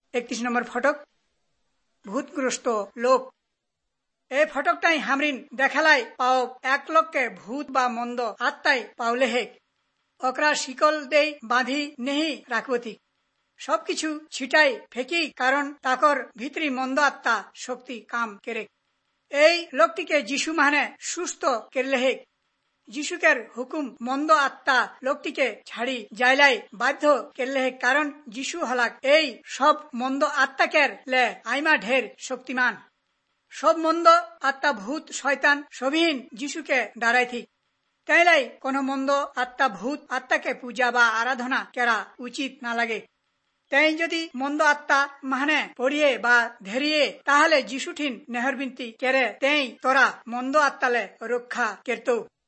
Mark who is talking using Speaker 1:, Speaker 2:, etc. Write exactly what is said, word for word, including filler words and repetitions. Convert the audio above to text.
Speaker 1: একত্রিশ নম্বর ফটক ভূতগ্রস্ত লোক। এই ফটকটাই হামরিন দেখালাই পাও এক লোককে ভূত বা মন্দ আত্মাই পাওলে হেক অকরা শিকল দেই বাঁধি নেহি রাখবতি সবকিছু ছিটাই ফেকি কারণ তাকর ভিতরি মন্দ আত্মা শক্তি কাম কেরে। এই লোকটিকে যিশু মানে সুস্থ করলে হেক। যিশুকের হুকুম মন্দ আত্মা লোকটিকে ছাড়ি যাইলাই বাধ্য করলে হেক কারণ যিশু হলাক এই সব মন্দ আত্মাকের লে আইমা ঢের শক্তিমান। সব মন্দ আত্মা ভূত শয়তান সবিহীন যিশুকে দাঁড়াই থিক। তাইলাই কোন মন্দ আত্মা ভূত আত্মাকে পূজা বা আরাধনা করা উচিত না লাগে। তাই যদি মন্দ আত্মা মানে পড়িয়ে বা ধেরিয়ে তাহলে যিশু ঠিন নেহরবিন্তি কেরে তেই তোরা মন্দ আত্মালে রক্ষা করতো।